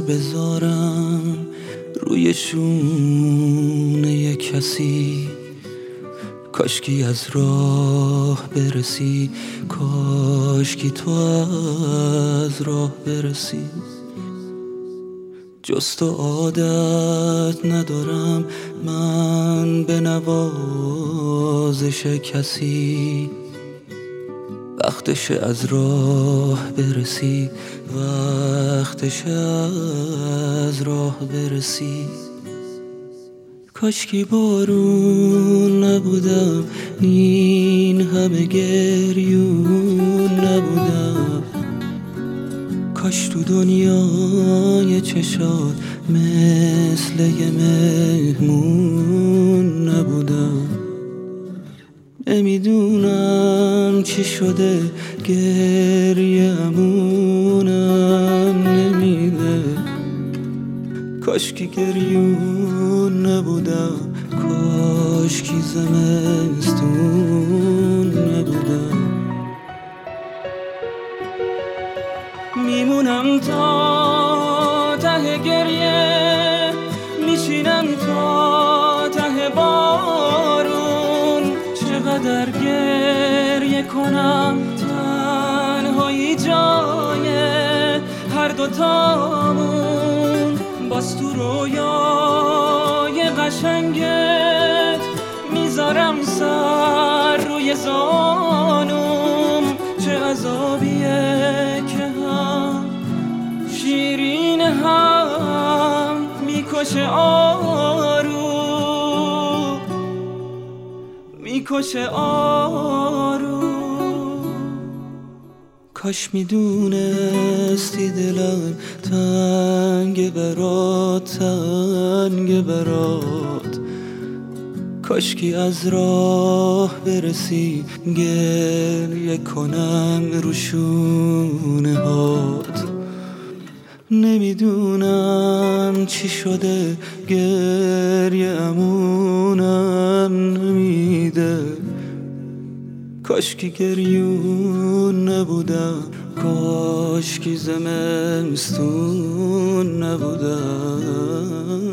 بذارم روی شونه کسی، کاشکی از راه برسی، کاشکی تو از راه برسی. جز تو عادت ندارم من به نوازش کسی، وقتشه از راه برسی، وقتشه از راه برسی. کاشکی بارون نبودم، این همه گریون نبودم، کاش تو دنیای چشات مثل یه مهمون نبودم. نمیدونم چی شده گریه‌مونم نمیده، کاشکی گریون نبودم، کاشکی زمستون نبودم. میمونم تا ته گریه، میشینم تا ته بارون، چقدر گریه کنم تنهایی جای هر دوتامون. باز تو رویای قشنگت میذارم سر روی زانوم، چه عذابیه که هم شیرین هم میکشه آروم، میکشه آروم. کاش میدونستی دلم تنگ برات، تنگ برات، کاشکی از راه برسی، گریه کنم رو شونه هات. نمیدونم چی شده گریه‌مونم نمیده، کاشکی گریون نبودم، کاشکی زمستون نبودم.